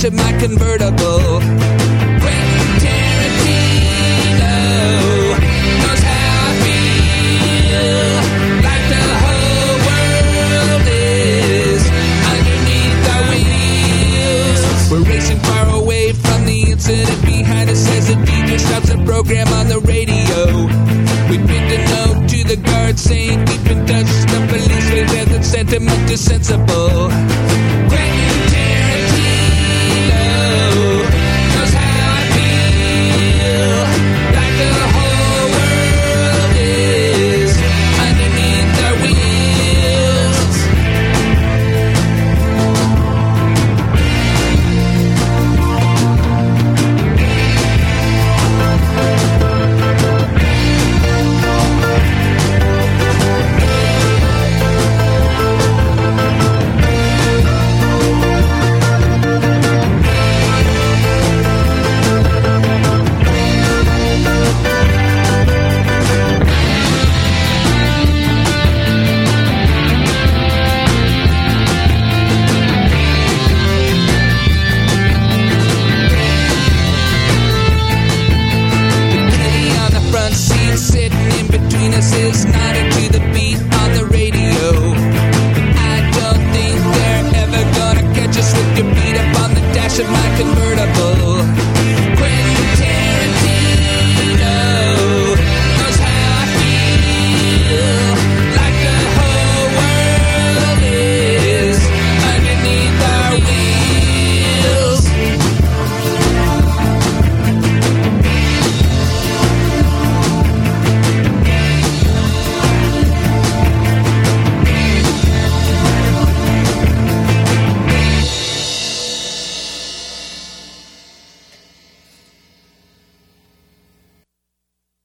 of my convertible. Quentin Tarantino knows how I feel, like the whole world is underneath our wheels. We're racing far away from the incident behind us as the DJ stops the program on the radio. We pinned a note to the guard saying keep in touch. The police wave as the sentiment is sensible. Quentin Tarantino knows how I feel, like the whole world is underneath our wheels. Sitting in